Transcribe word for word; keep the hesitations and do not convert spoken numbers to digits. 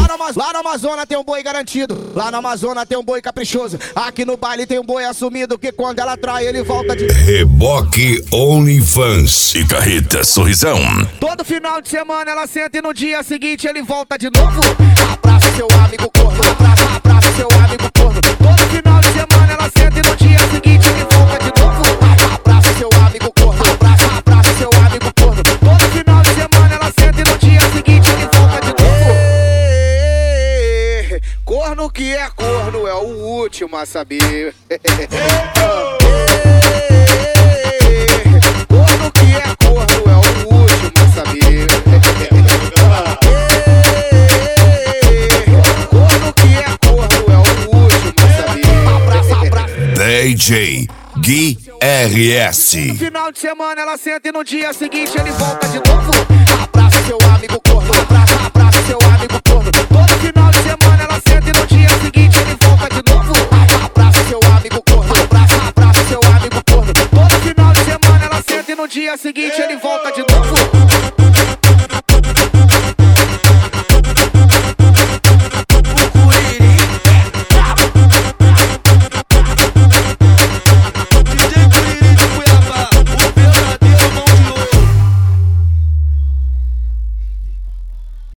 Lá na, Amaz... lá na Amazônia tem um boi garantido. Lá na Amazônia tem um boi caprichoso. Aqui no baile tem um boi assumido, que quando ela trai ele volta de... Reboque OnlyFans e Carreta Sorrisão. Todo final de semana ela senta e no dia seguinte ele volta de novo. Abraça seu amigo corno, abraça, abraça seu amigo corno. Todo final de semana ela senta e no dia seguinte ele volta de novo. Abraça seu amigo corno, abraça, abraça seu amigo corno. Todo final de semana ela senta e no dia seguinte ele volta de novo. Ei, corno que é corno é o último a saber. Corno que é corno é o último a saber. Corno que é corno é o último a saber. Abraça, abraça. D J Gui R S. No final de semana ela senta e no dia seguinte ele volta de novo. Abraça seu amigo corno, abraça, abraça seu amigo corno. Todo final de semana ela senta e no dia seguinte ele volta de novo. Abraça seu amigo corno, abraça, abraça seu amigo corno. Todo final de semana ela senta e no dia seguinte ele volta de novo.